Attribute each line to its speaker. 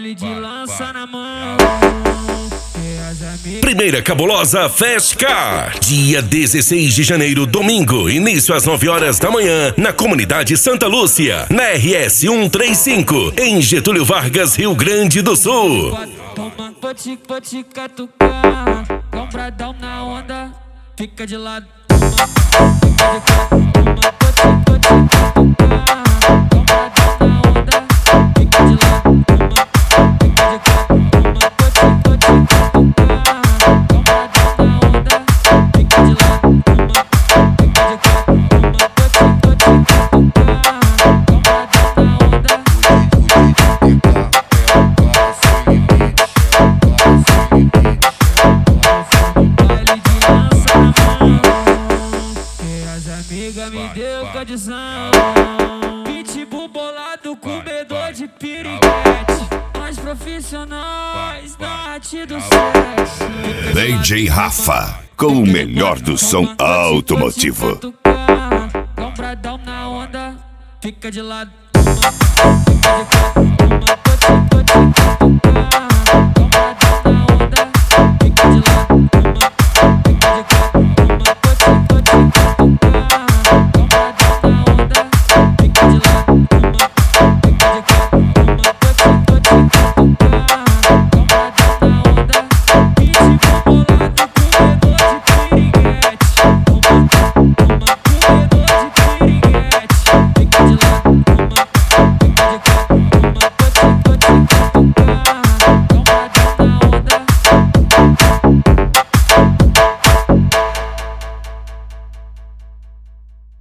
Speaker 1: baile de lança na mão.
Speaker 2: Primeira Cabulosa Fast Car, dia 16 de janeiro, domingo, início às 9 horas da manhã, na comunidade Santa Lúcia, na RS 135, em Getúlio Vargas, Rio Grande do Sul.
Speaker 1: Vou te catucar, compradão na onda, fica de lado. Amiga me deu condição, pitbull bolado, comedor de piriguete, nós profissionais da arte do sexo.
Speaker 3: DJ Rafa, com o melhor do som automotivo.
Speaker 1: Compradão na onda, fica de lado.